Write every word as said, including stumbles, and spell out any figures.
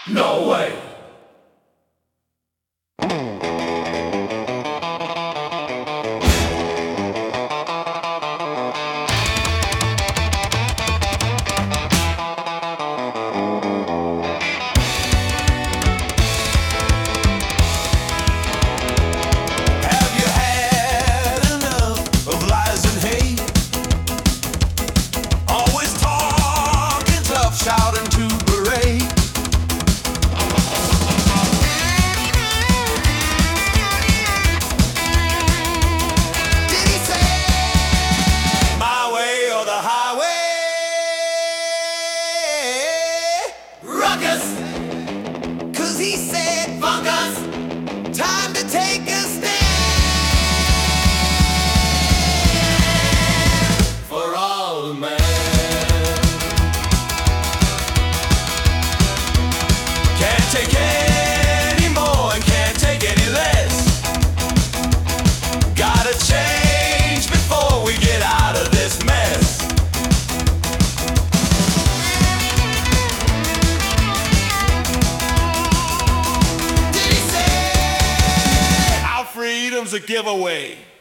No way. Have you had enough of lies and hate? Always talking tough, shouting to berate. Did he say my way or the highway? Ruckus, 'cause he said funk us. Time to take a stand for all the man. Can't take any more and can't take any less. Gotta change before we get out of this mess. Did he say our freedom's a giveaway?